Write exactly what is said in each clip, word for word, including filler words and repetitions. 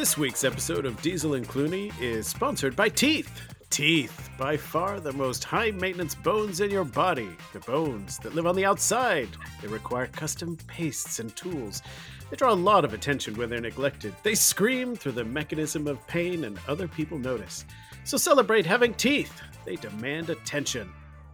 This week's episode of Diesel and Clooney is sponsored by Teeth. Teeth, by far the most high-maintenance bones in your body. The bones that live on the outside. They require custom pastes and tools. They draw a lot of attention when they're neglected. They scream through the mechanism of pain and other people notice. So celebrate having teeth. They demand attention.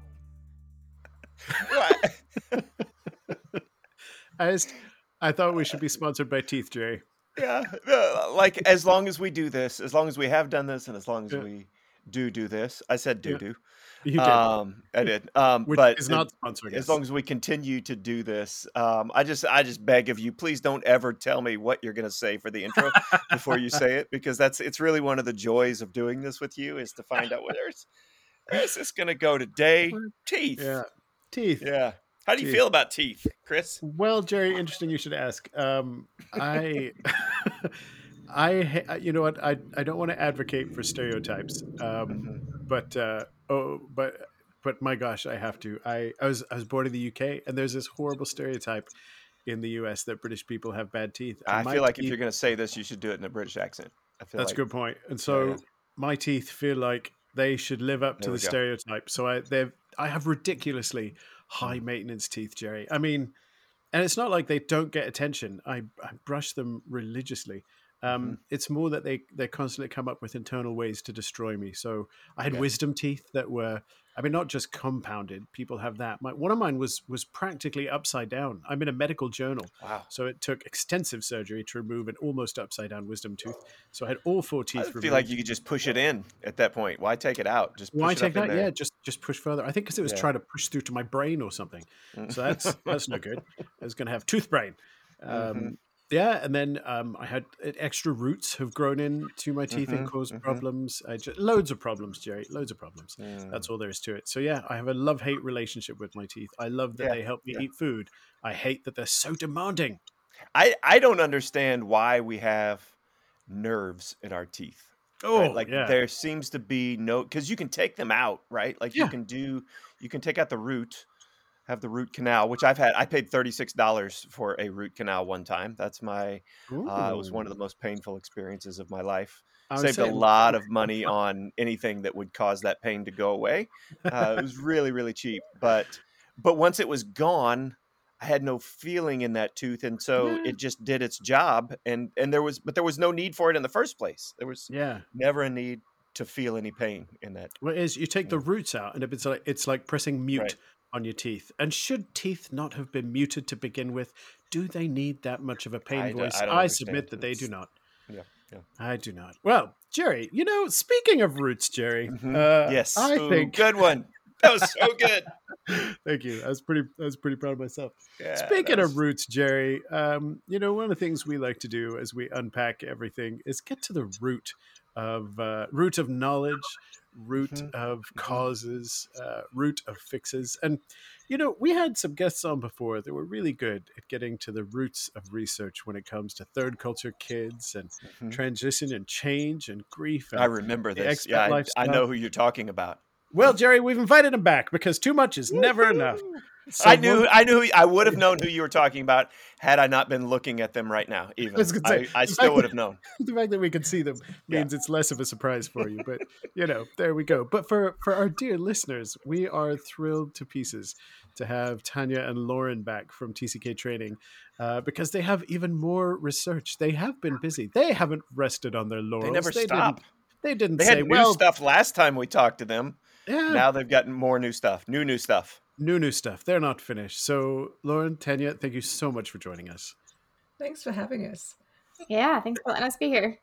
I just, I thought we should be sponsored by Teeth, Jerry. Yeah, uh, like as long as we do this, as long as we have done this, and as long as Yeah. we do do this, I said do Yeah. do. You did. Um, I did. Um, Which but is not sponsoring as us. long as we continue to do this, um, I just I just beg of you, please don't ever tell me what you're going to say for the intro before you say it, because that's it's really one of the joys of doing this with you is to find out where there's where's this going to go today. Teeth. Yeah. Teeth. Yeah. How do you Teeth. feel about teeth, Chris? Well, Jerry, interesting you should ask. Um, I, I, ha- you know what? I, I don't want to advocate for stereotypes, um, but uh, oh, but but my gosh, I have to. I, I was I was born in the U K, and there's this horrible stereotype in the U S that British people have bad teeth. And I my feel like if teeth- you're going to say this, you should do it in a British accent. I feel That's like a good point. And so yeah. my teeth feel like they should live up to There we the go. stereotype. So I they've I have ridiculously high maintenance teeth, Jerry. I mean, and it's not like they don't get attention. I, I brush them religiously. Um, Mhm. It's more that they they constantly come up with internal ways to destroy me. So I had Yeah. wisdom teeth that were, I mean, not just compounded. People have that. My, one of mine was was practically upside down. I'm in a medical journal, Wow. so it took extensive surgery to remove an almost upside down wisdom tooth. So I had all four I teeth feel removed. like you could just push it in at that point. Why take it out? Just push Why it take up in that? there. Yeah, just just push further. I think because it was Yeah. trying to push through to my brain or something. So that's that's no good. I was going to have tooth brain. Um, Mhm. Yeah, and then um, I had uh, extra roots have grown into my teeth and Mhm, caused mhm. problems. I just, loads of problems, Jerry. Loads of problems. That's Mm. all there is to it. So yeah, I have a love-hate relationship with my teeth. I love that Yeah, they help me yeah. eat food. I hate that they're so demanding. I I don't understand why we have nerves in our teeth. Oh, Right? Like yeah. there seems to be no because you can take them out, right? Like you Yeah. can do you can take out the root, have the root canal, which I've had. I paid thirty-six dollars for a root canal one time. That's my uh, it was one of the Ooh. most painful experiences of my life. I was Saved a saying, lot of money on anything that would cause that pain to go away. Uh, it was really, really cheap. But but once it was gone, I had no feeling in that tooth, and so yeah, it just did its job. And and there was but there was no need for it in the first place. There was yeah. never a need to feel any pain in that. Well, it is you take the roots out, and it's like it's like pressing mute Right. on your teeth. And should teeth not have been muted to begin with? Do they need that much of a pain I do- voice? I don't I understand. submit that they do It's- not. Yeah, yeah. I do not. Well, Jerry, you know, speaking of roots, Jerry, Mhm. uh, Yes. I Ooh, think. good one. That was so good. Thank you. I was pretty. I was pretty proud of myself. Yeah, Speaking that of was- roots, Jerry, um, you know, one of the things we like to do as we unpack everything is get to the root of uh, root of knowledge, root Mhm, of mhm. causes, uh, root of fixes, and you know, we had some guests on before that were really good at getting to the roots of research when it comes to third culture kids and Mhm. transition and change and grief. And I remember the this. expat Yeah, I, I lifestyle. know who you're talking about. Well, Jerry, we've invited him back because too much is never enough. Woohoo! So I knew. one- I knew. I would have known who you were talking about had I not been looking at them right now. Even was gonna say, I, I the still fact would have known. the fact that we can see them means it's less of a surprise for you. But you know, there we go. But for for our dear listeners, we are thrilled to pieces to have Tanya and Lauren back from T C K Training uh, because they have even more research. They have been busy. They haven't rested on their laurels. They never Didn't, stop. they didn't They say, had new "Well, stuff last time we talked to them. yeah, Now they've gotten more new stuff. New new stuff. new new stuff. They're not finished." So, Lauren, Tanya, thank you so much for joining us. Thanks for having us. Yeah, thanks for letting us be here.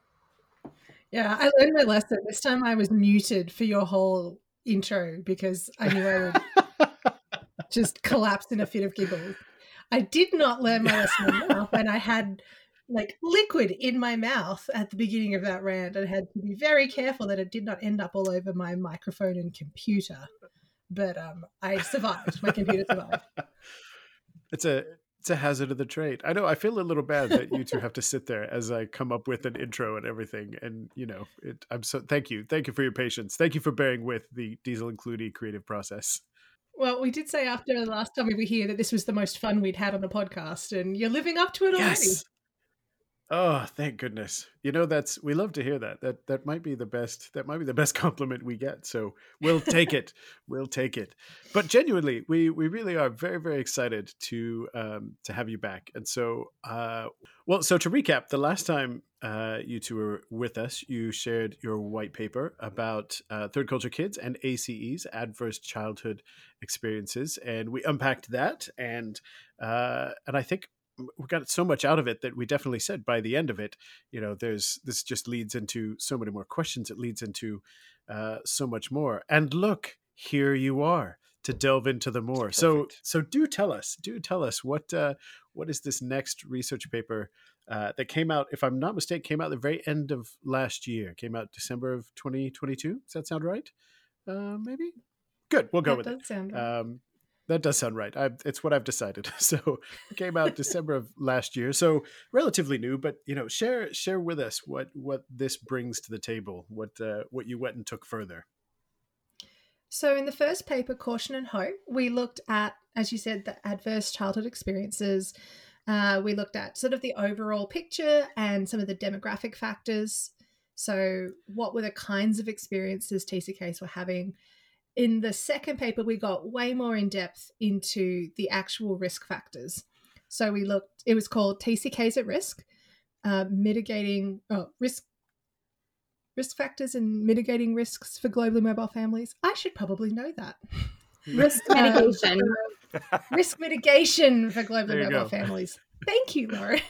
Yeah, I learned my lesson. This time I was muted for your whole intro because I knew I would just collapse in a fit of giggles. I did not learn my lesson enough, and I had like liquid in my mouth at the beginning of that rant and had to be very careful that it did not end up all over my microphone and computer. But um, I survived. My computer survived. It's a it's a hazard of the trade. I know. I feel a little bad that you two have to sit there as I come up with an intro and everything. And you know, it, I'm so thank you, thank you for your patience. Thank you for bearing with the Diesel and Clooney creative process. Well, we did say after the last time we were here that this was the most fun we'd had on the podcast, and you're living up to it already. Yes. Oh, thank goodness. You know, that's we love to hear that. That that might be the best that might be the best compliment we get. So we'll take it. We'll take it. But genuinely, we we really are very, very excited to um to have you back. And so uh well, so to recap, the last time uh you two were with us, you shared your white paper about uh, third culture kids and A C Es, adverse childhood experiences, and we unpacked that and uh and I think we got so much out of it that we definitely said by the end of it, you know, there's this just leads into so many more questions. It leads into uh, so much more. And look, here you are to delve into the more. So, Perfect. so do tell us, do tell us what uh, what is this next research paper uh, that came out? If I'm not mistaken, came out the very end of last year. Came out December of twenty twenty-two. Does that sound right? Uh, maybe. Good. We'll go That with does it. sound right. Um, that does sound right. I, it's what I've decided. So it came out December of last year. So relatively new, but you know, share share with us what what this brings to the table. What uh, what you went and took further. So in the first paper, Caution and Hope, we looked at, as you said, the adverse childhood experiences. Uh, we looked at sort of the overall picture and some of the demographic factors. So what were the kinds of experiences T C Ks were having? In the second paper, we got way more in depth into the actual risk factors. So we looked, it was called T C Ks at Risk, uh, mitigating oh, risk risk factors and mitigating risks for globally mobile families. I should probably know that. Risk mitigation. Um, risk mitigation for globally There you mobile go. families. Thank you, Lauren.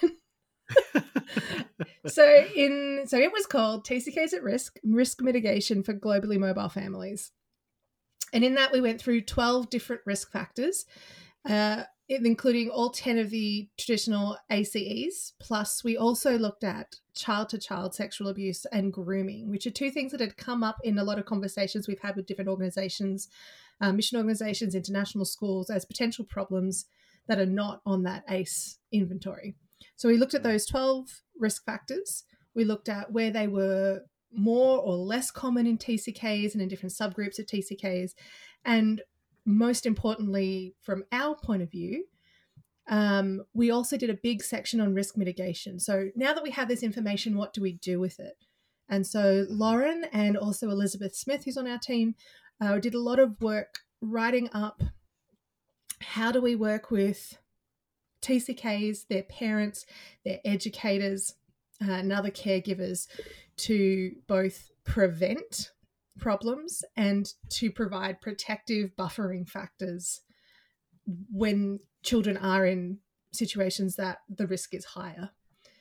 so in so it was called T C Ks at Risk, Risk Mitigation for Globally Mobile Families. And in that, we went through twelve different risk factors, uh, including all ten of the traditional A C Es. Plus, we also looked at child-to-child sexual abuse and grooming, which are two things that had come up in a lot of conversations we've had with different organizations, uh, mission organizations, international schools, as potential problems that are not on that A C E inventory. So we looked at those twelve risk factors. We looked at where they were more or less common in T C Ks and in different subgroups of T C Ks. And most importantly, from our point of view, um, we also did a big section on risk mitigation. So now that we have this information, what do we do with it? And so Lauren and also Elizabeth Smith, who's on our team, uh, did a lot of work writing up how do we work with T C Ks, their parents, their educators, uh, and other caregivers to both prevent problems and to provide protective buffering factors when children are in situations that the risk is higher.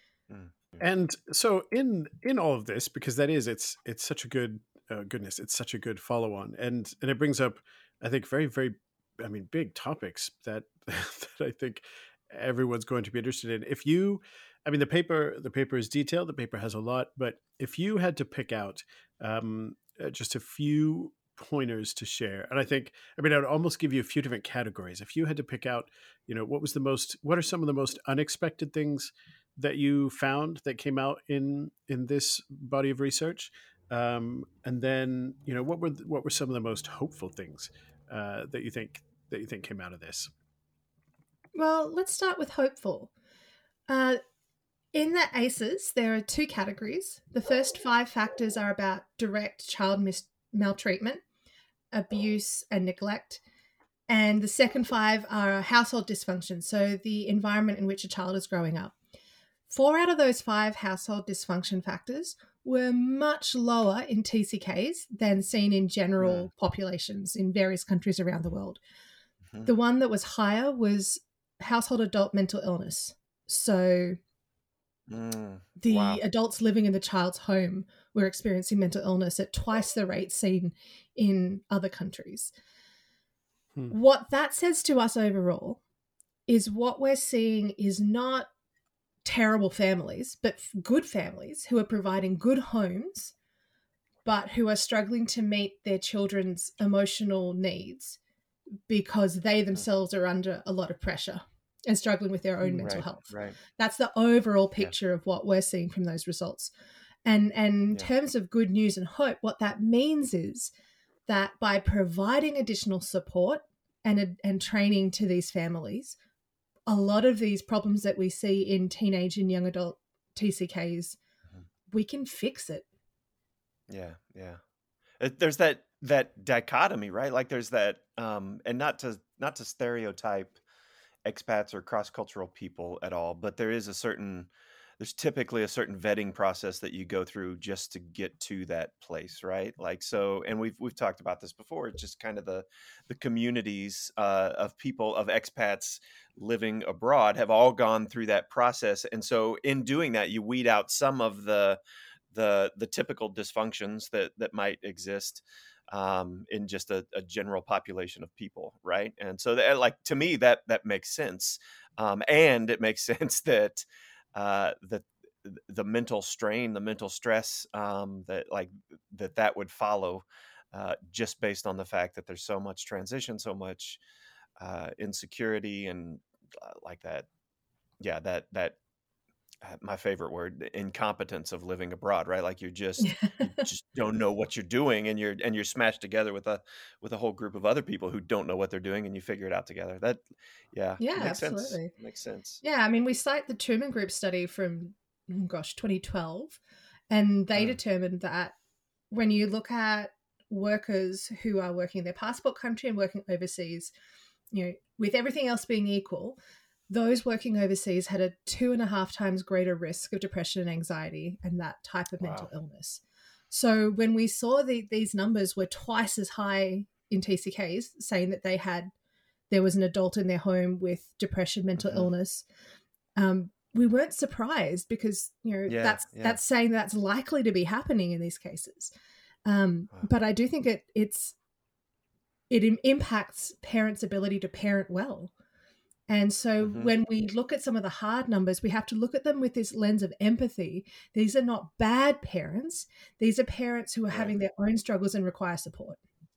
And so in in all of this, because that is it's it's such a good uh, goodness, it's such a good follow on, and and it brings up, I think, very very, I mean, big topics that that I think everyone's going to be interested in. If you, I mean, the paper the paper is detailed. The paper has a lot, but if you had to pick out um, uh, just a few pointers to share, and I think, I mean, I would almost give you a few different categories. If you had to pick out, you know, what was the most, what are some of the most unexpected things that you found that came out in in this body of research, um, and then, you know, what were what were some of the most hopeful things uh, that you think that you think came out of this? Well, let's start with hopeful. Uh, in the A C Es, there are two categories. The first five factors are about direct child mis- maltreatment, abuse, and neglect. And the second five are household dysfunction, so the environment in which a child is growing up. Four out of those five household dysfunction factors were much lower in T C Ks than seen in general Mm. populations in various countries around the world. Mhm. The one that was higher was household adult mental illness. So Mm. the Wow. adults living in the child's home were experiencing mental illness at twice the rate seen in other countries. Hmm. What that says to us overall is what we're seeing is not terrible families, but good families who are providing good homes, but who are struggling to meet their children's emotional needs because they themselves are under a lot of pressure and struggling with their own mental Right. health. Right. That's the overall Yeah. picture of what we're seeing from those results. And, and in Yeah. terms of good news and hope, what that means is that by providing additional support and, and training to these families, a lot of these problems that we see in teenage and young adult T C Ks, Mhm. we can fix it. Yeah, yeah. Uh, There's that that dichotomy, right? Like there's that, um, and not to not to stereotype expats or cross-cultural people at all, but there is a certain there's typically a certain vetting process that you go through just to get to that place, right? Like so, and we've we've talked about this before. It's just kind of the the communities uh, of people of expats living abroad have all gone through that process, and so in doing that, you weed out some of the the the typical dysfunctions that that might exist um, in just a, a general population of people, right? And so, that, like to me, that that makes sense, um, and it makes sense that uh, that the mental strain, the mental stress um, that like that that would follow, uh, just based on the fact that there's so much transition, so much uh, insecurity, and uh, like that, yeah, that that uh, my favorite word, the incompetence of living abroad, right? Like you're just you just don't know what you're doing, and you're and you're smashed together with a with a whole group of other people who don't know what they're doing, and you figure it out together. That, yeah, Yeah, makes sense. absolutely. Makes sense. Yeah, I mean, we cite the Truman Group study from, oh gosh, twenty twelve, and they Mm, determined that when you look at workers who are working in their passport country and working overseas, you know, with everything else being equal, those working overseas had a two and a half times greater risk of depression and anxiety and that type of mental wow. illness. So when we saw the, these numbers were twice as high in T C Ks, saying that they had there was an adult in their home with depression, mental Hmm. illness, um, we weren't surprised because you know Yeah, that's yeah. that's saying that's likely to be happening in these cases. Um, Wow. but I do think it it's it im- impacts parents' ability to parent well. And so Hmm. when we look at some of the hard numbers, we have to look at them with this lens of empathy. These are not bad parents. These are parents who are Right. having their own struggles and require support.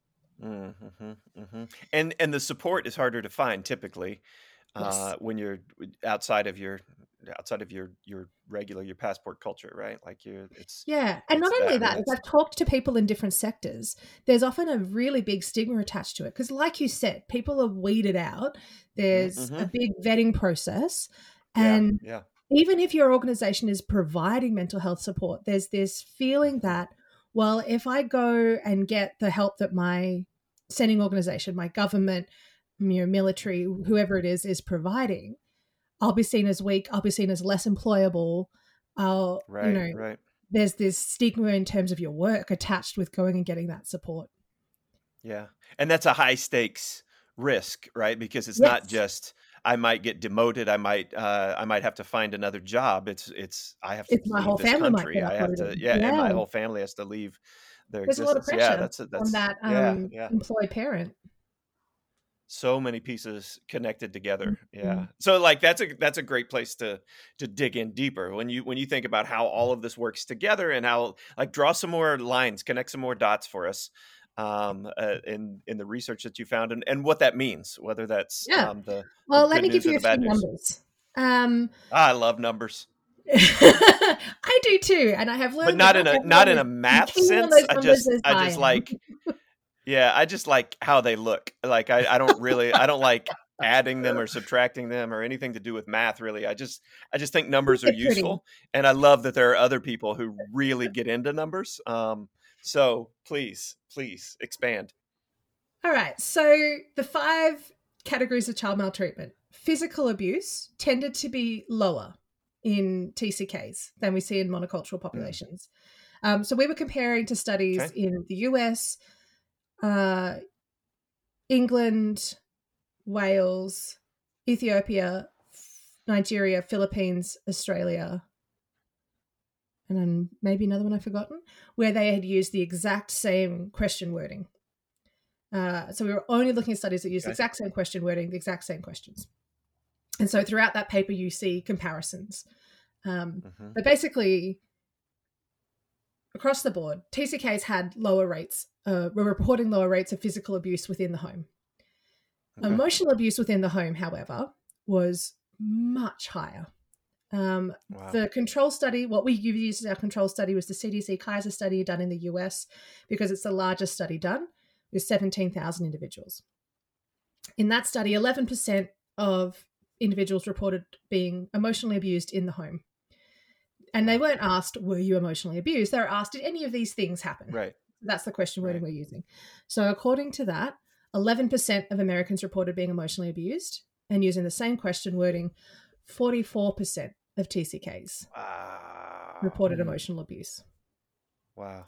Mm-hmm, hmm. And and the support is harder to find typically Yes. uh, when you're outside of your outside of your your regular your passport culture, right? Like you, it's Yeah. And not it's that. only I mean, that, as it's I've talked to people in different sectors, there's often a really big stigma attached to it. Because, like you said, people are weeded out. There's mm-hmm. a big vetting process. Yeah, And yeah. even if your organization is providing mental health support, there's this feeling Mhm. that, well, if I go and get the help that my sending organization, my government, you know, military, whoever it is, is providing, I'll be seen as weak. I'll be seen as less employable. I'll, you Right, know, right. there's this stigma in terms of your work attached with going and getting that support. Yeah. And that's a high stakes risk, right? Because it's not Yes, just I might get demoted, I might uh I might have to find another job. It's it's I have to it's my leave whole this family might country. get I have uprooted. to, yeah, and Yeah, my whole family has to leave their there's a lot of existence. Yeah, pressure that's a, on that's that yeah, um, yeah. employed parent. So many pieces connected together. Mm. Yeah. So like that's a that's a great place to to dig in deeper when you when you think about how all of this works together and how like draw some more lines, connect some more dots for us um uh, in in the research that you found and and what that means, whether that's Yeah. um the the Well, let good me give news or you the a few bad news. numbers. Um, Ah, I love numbers, I do too, and I have but learned that not in not a not everyone in is a math keen on sense. those I numbers just as I I just am. like Yeah, I just like how they look. Like I, I don't really I don't like adding them or subtracting them or anything to do with math really. I just I just think numbers are They're pretty. useful and I love that there are other people who really get into numbers. Um so please, please expand. All right. So the five categories of child maltreatment. Physical abuse tended to be lower in T C Ks than we see in monocultural Mm, populations. Um, so we were comparing to studies okay. in the U S, uh, England, Wales, Ethiopia, Nigeria, Philippines, Australia, and then maybe another one I've forgotten, where they had used the exact same question wording. Uh, so we were only looking at studies that use the Okay. exact same question wording, the exact same questions. And so throughout that paper, you see comparisons. Um, Hmm. but basically, across the board, T C Ks had lower rates, uh, were reporting lower rates of physical abuse within the home. Okay. Emotional abuse within the home, however, was much higher. Um, Wow. the control study, what we used as our control study was the C D C Kaiser study done in the U S because it's the largest study done with seventeen thousand individuals. In that study, eleven percent of individuals reported being emotionally abused in the home. And they weren't asked, were you emotionally abused? They were asked, did any of these things happen? Right. That's the question wording Right. we're using. So according to that, eleven percent of Americans reported being emotionally abused, and using the same question wording, forty-four percent of T C Ks Wow. reported emotional abuse. Wow.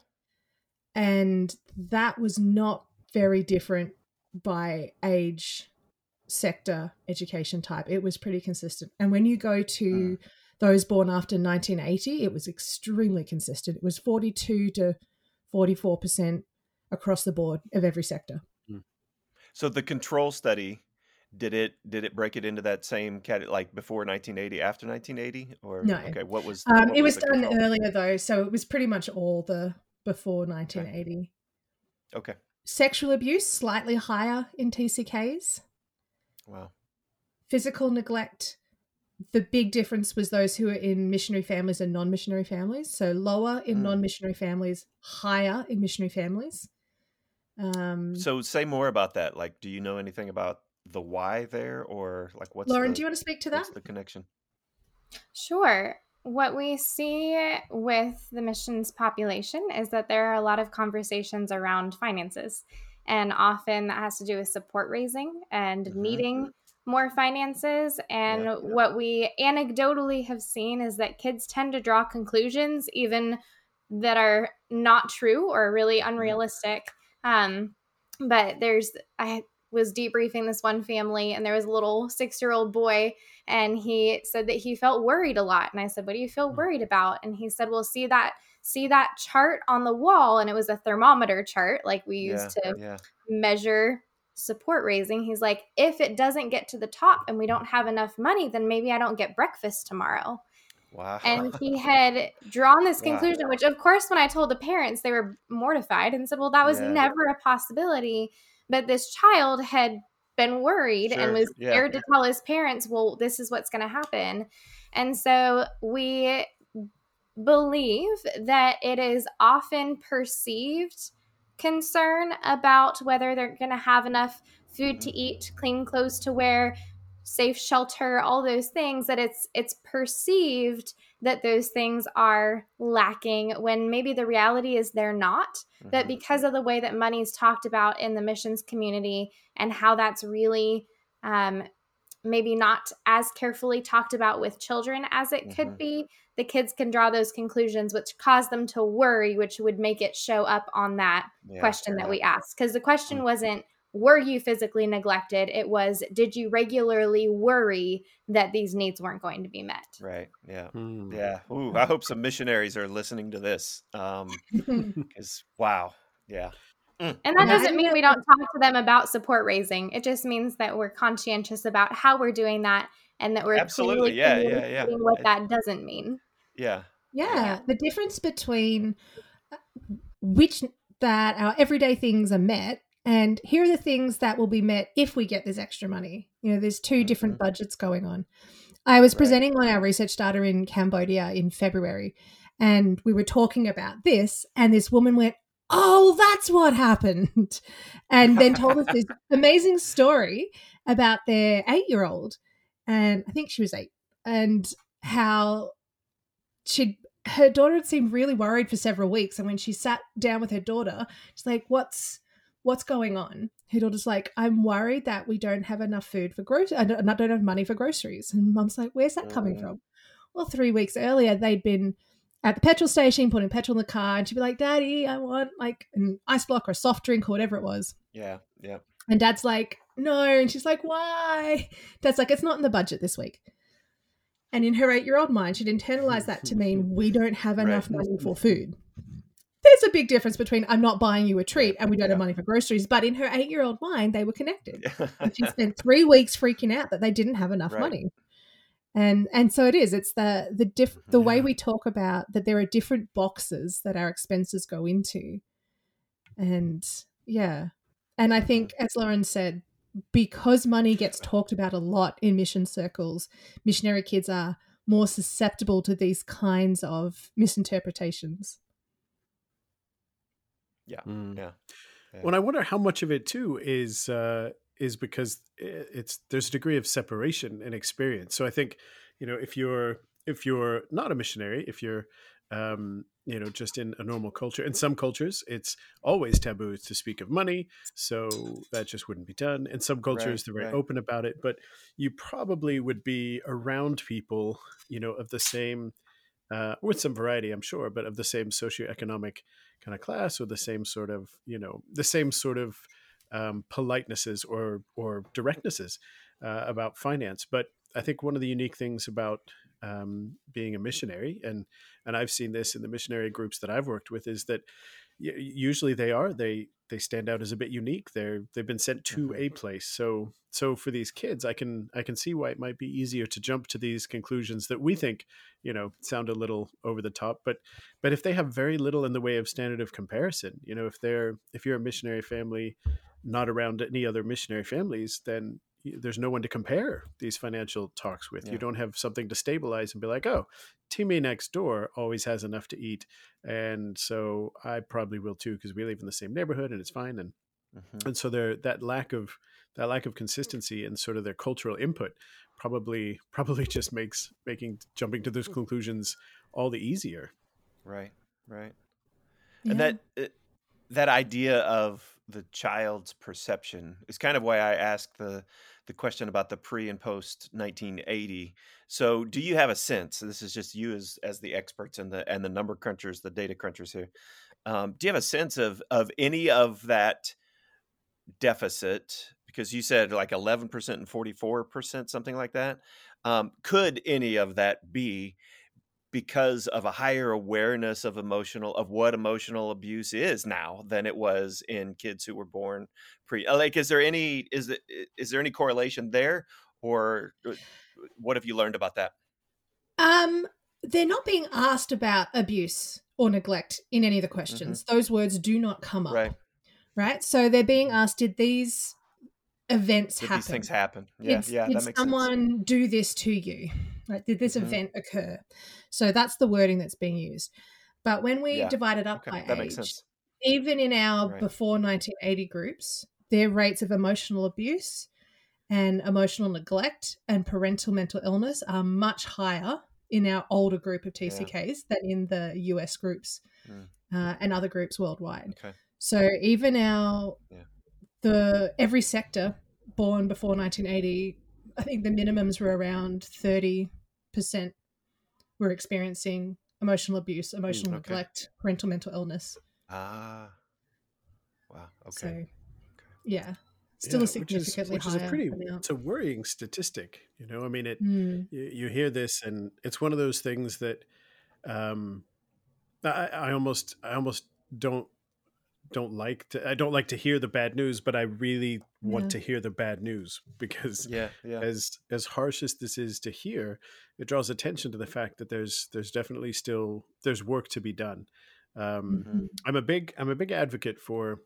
And that was not very different by age, sector, education type. It was pretty consistent. And when you go to Mm. those born after nineteen eighty, it was extremely consistent. It was forty-two to forty-four percent across the board of every sector. So the control study, did it did it break it into that same cat like before nineteen eighty, after nineteen eighty, or No. okay, what was Um, what it was was the done control? earlier though, so it was pretty much all the before nineteen eighty. Okay. Sexual abuse, slightly higher in T C Ks. Wow. Physical neglect, the big difference was those who were in missionary families and non-missionary families. So lower in Mm. non-missionary families, higher in missionary families. Um, So say more about that. Like, do you know anything about the why there, or like what's Lauren, the do you want to speak to that? what's the connection? Sure. What we see with the missions population is that there are a lot of conversations around finances. And often that has to do with support raising and Mhm. needing more finances. And Yeah. what we anecdotally have seen is that kids tend to draw conclusions even that are not true or really unrealistic. Um, but there's, I was debriefing this one family, and there was a little six-year-old boy, and he said that he felt worried a lot. And I said, what do you feel worried about? And he said, well, see that, see that chart on the wall. And it was a thermometer chart, like we Yeah. used to Yeah. measure support raising. He's like, if it doesn't get to the top and we don't have enough money, then maybe I don't get breakfast tomorrow. Wow. And he had drawn this Wow. conclusion, which of course, when I told the parents, they were mortified and said, well, that was Yeah. never a possibility. But this child had been worried and Sure. was Yeah. scared to tell his parents, well, this is what's going to happen. And so we believe that it is often perceived concern about whether they're going to have enough food to eat, clean clothes to wear, safe shelter, all those things, that it's it's perceived that those things are lacking when maybe the reality is they're not. But Mhm. because of the way that money is talked about in the missions community and how that's really um, maybe not as carefully talked about with children as it could Mhm. be, the kids can draw those conclusions, which cause them to worry, which would make it show up on that Yeah. question that Yeah. we asked. Because the question Mm. wasn't, were you physically neglected? It was, did you regularly worry that these needs weren't going to be met? Right. Yeah. Hmm. Yeah. Ooh, I hope some missionaries are listening to this. Um, because wow. Yeah. Mm. And that Yeah, doesn't and mean the- we don't talk to them about support raising. It just means that we're conscientious about how we're doing that, and that we're Absolutely. clearly Yeah. Yeah. Yeah. communicating what I- that doesn't mean. yeah. Yeah, the difference between which that our everyday things are met and here are the things that will be met if we get this extra money. You know, there's two different Mhm. budgets going on. I was Right. presenting on our research data in Cambodia in February, and we were talking about this, and this woman went, oh, that's what happened, and then told us this amazing story about their eight-year-old, and I think she was eight, and how she her daughter had seemed really worried for several weeks, and when she sat down with her daughter, she's like, what's what's going on? Her daughter's like, I'm worried that we don't have enough food for groceries. I don't, I don't have money for groceries. And Mum's like, where's that coming Mm. from? Well, three weeks earlier, they'd been at the petrol station putting petrol in the car, and she'd be like, Daddy, I want like an ice block or a soft drink or whatever it was. Yeah. Yeah. And Dad's like, no. And she's like, why? Dad's like, it's not in the budget this week. And in her eight-year-old mind, she'd internalize that to mean we don't have enough Right. money for food. There's a big difference between I'm not buying you a treat and we don't Yeah. have money for groceries. But in her eight-year-old mind, they were connected. And she Yeah. spent three weeks freaking out that they didn't have enough Right. money. And and so it is. It's the the diff, the way Yeah. we talk about that there are different boxes that our expenses go into. And yeah. And I think, as Lauren said, because money gets talked about a lot in mission circles, missionary kids are more susceptible to these kinds of misinterpretations. Yeah. Mm. Yeah. Yeah. Well, I wonder how much of it too is uh, is because i- it's there's a degree of separation and experience. So I think, you know, if you're if you're not a missionary, if you're um, you know, just in a normal culture. In some cultures, it's always taboo to speak of money, so that just wouldn't be done. In some Right, cultures, they're very right. open about it, but you probably would be around people, you know, of the same, uh, with some variety, I'm sure, but of the same socioeconomic kind of class, or the same sort of, you know, the same sort of um, politenesses or or directnesses uh, about finance. But I think one of the unique things about um, being a missionary, and and I've seen this in the missionary groups that I've worked with, is that y- usually they are they they stand out as a bit unique. They're they've been sent to Mhm. a place. So so for these kids, I can I can see why it might be easier to jump to these conclusions that we think, you know, sound a little over the top. But but if they have very little in the way of standard of comparison, you know, if they're if you're a missionary family not around any other missionary families, then y- there's no one to compare these financial talks with. You Yeah. don't have something to stabilize and be like, oh, Timmy next door always has enough to eat, and so I probably will too because we live in the same neighborhood and it's fine. And Mhm. and so there that lack of that lack of consistency and sort of their cultural input probably probably just makes making jumping to those conclusions all the easier. Right, right. And Yeah. that uh, that idea of the child's perception is kind of why I asked the the question about the pre and post nineteen eighty. So, do you have a sense? This is just you as as the experts and the and the number crunchers, the data crunchers here. Um, do you have a sense of of any of that deficit? Because you said like eleven percent and forty-four percent, something like that. Um, could any of that be because of a higher awareness of emotional of what emotional abuse is now than it was in kids who were born pre uh, like is there any is it is there any correlation there, or uh, what have you learned about that? Um, they're not being asked about abuse or neglect in any of the Hmm. questions. Those words do not come Right. up, right? So they're being asked, did these events Did these things happen? happen? Yeah, Did, yeah, did that makes sense. someone do this to you? Like, did this Hmm. event occur? So that's the wording that's being used. But when we Yeah. divide it up Okay, by that makes age, sense. even in our Right. before nineteen eighty groups, their rates of emotional abuse and emotional neglect and parental mental illness are much higher in our older group of Yeah. T C Ks than in the U S groups Mm, uh, and other groups worldwide. okay. So even our Yeah. the every sector born before nineteen eighty, I think the minimums were around thirty percent were experiencing emotional abuse, Mm. emotional Okay. neglect, parental mental illness. Ah. Wow. Okay. So Okay. yeah, still Yeah, a which is significantly which is a higher pretty amount. it's a worrying statistic. You know, I mean, it Mm, you, you hear this, and it's one of those things that um, I, I almost I almost don't don't like to I don't like to hear the bad news, but I really want yeah. to hear the bad news because Yeah. Yeah. as as harsh as this is to hear, it draws attention to the fact that there's there's definitely still there's work to be done. Um, Hmm. Mhm. I'm a big I'm a big advocate for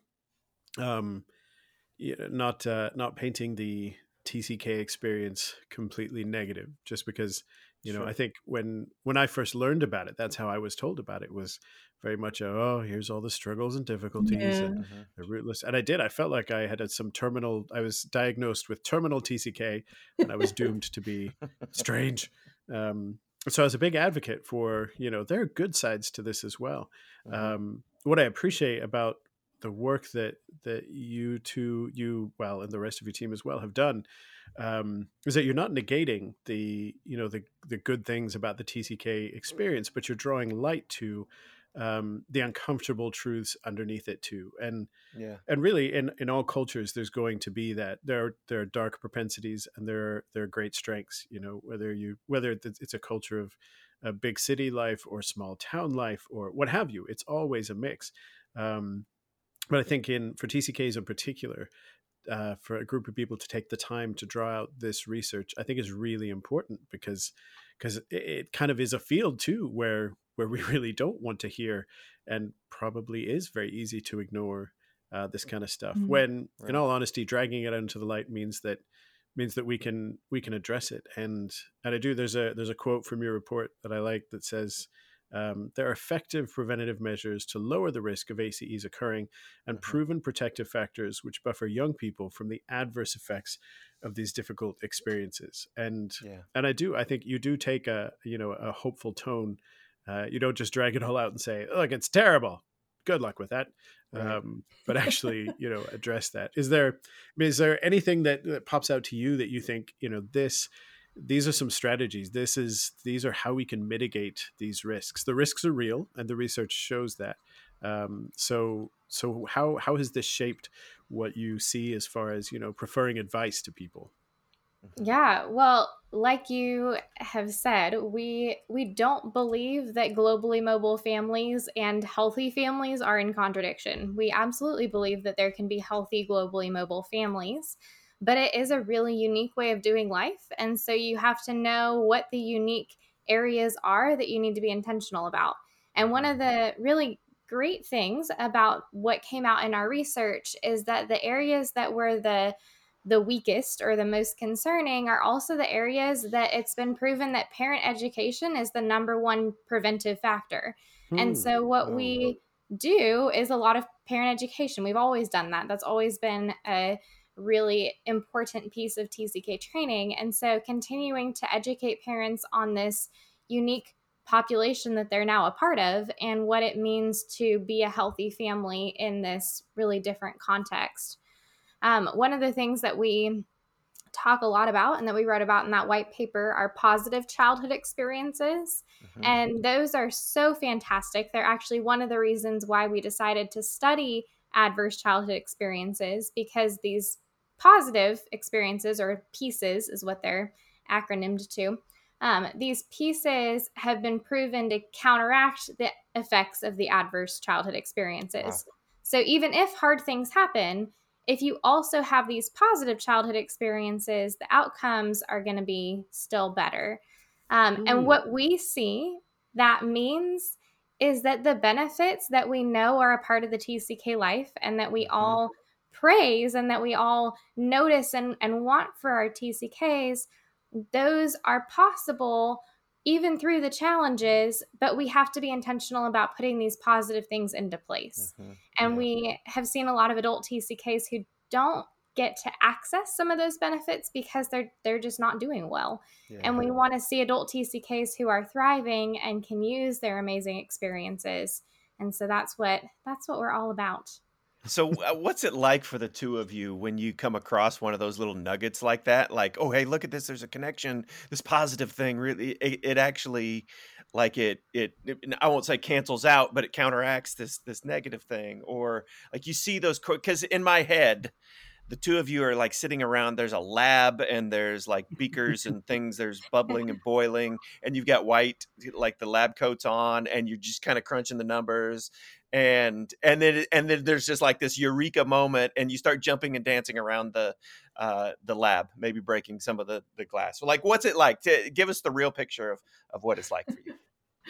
um, you know, not uh, not painting the T C K experience completely negative, just because you know I Sure. think when when I first learned about it, that's how I was told about it, was very much a, oh, here's all the struggles and difficulties Yeah. and Hmm. the rootless, and I did I felt like I had a, some terminal I was diagnosed with terminal T C K, and I was doomed to be strange. Um, so I was a big advocate for, you know, there are good sides to this as well. Hmm. Um, what I appreciate about the work that that you two you well and the rest of your team as well have done um, is that you're not negating the you know the the good things about the T C K experience, but you're drawing light to um, the uncomfortable truths underneath it too. And Yeah. and really, in in all cultures, there's going to be that there are there are dark propensities and there are, there are great strengths. You know, whether you whether it's it's a culture of a big city life or small town life or what have you, it's always a mix. Um, but I think in for T C Ks in particular, uh, for a group of people to take the time to draw out this research, I think is really important because because it, it kind of is a field too where where we really don't want to hear, and probably is very easy to ignore uh, this kind of stuff. Mm. When, in Right. all honesty, dragging it out into the light means that means that we can we can address it. And and I do. There's a there's a quote from your report that I like that says. Um, there are effective preventative measures to lower the risk of A C Es occurring and Mm-hmm. proven protective factors which buffer young people from the adverse effects of these difficult experiences. And Yeah. and I do, I think you do take a, you know, a hopeful tone. Uh, you don't just drag it all out and say, look, it's terrible. Good luck with that. Right. Um, but actually, you know, address that. Is there, I mean, is there anything that, that pops out to you that you think, you know, this, these are some strategies. This is, these are how we can mitigate these risks. The risks are real and the research shows that. Um, so, so how, how has this shaped what you see as far as, you know, preferring advice to people? Yeah, well, like you have said, we we don't believe that globally mobile families and healthy families are in contradiction. We absolutely believe that there can be healthy globally mobile families, but it is a really unique way of doing life, and so you have to know what the unique areas are that you need to be intentional about. And one of the really great things about what came out in our research is that the areas that were the the weakest or the most concerning are also the areas that it's been proven that parent education is the number one preventive factor. Hmm. And so what Oh. we do is a lot of parent education. We've always done that. That's always been a really important piece of T C K training. And so continuing to educate parents on this unique population that they're now a part of and what it means to be a healthy family in this really different context. Um, one of the things that we talk a lot about and that we wrote about in that white paper are positive childhood experiences. Mhm. And those are so fantastic. They're actually one of the reasons why we decided to study adverse childhood experiences, because these positive experiences, or pieces is what they're acronymed to, um, these pieces have been proven to counteract the effects of the adverse childhood experiences. Wow. So even if hard things happen, if you also have these positive childhood experiences, the outcomes are going to be still better. Um, Hmm. And what we see that means is that the benefits that we know are a part of the T C K life and that we Mhm. all praise and that we all notice and, and want for our T C Ks, those are possible even through the challenges, but we have to be intentional about putting these positive things into place. Mhm. And Yeah. we have seen a lot of adult T C Ks who don't get to access some of those benefits because they're they're just not doing well. Yeah. And we want to see adult T C Ks who are thriving and can use their amazing experiences. And so that's what that's what we're all about. So, uh, what's it like for the two of you when you come across one of those little nuggets like that? Like, oh, hey, look at this. There's a connection. This positive thing really, it, it actually, like it, it, it, I won't say cancels out, but it counteracts this this negative thing. Or like you see those, because in my head, the two of you are like sitting around. There's a lab and there's like beakers and things. There's bubbling and boiling, and you've got white, like the lab coats on, and you're just kind of crunching the numbers. And and then and then there's just like this eureka moment, and you start jumping and dancing around the uh, the lab, maybe breaking some of the the glass. So like, what's it like? To give us the real picture of of what it's like for you.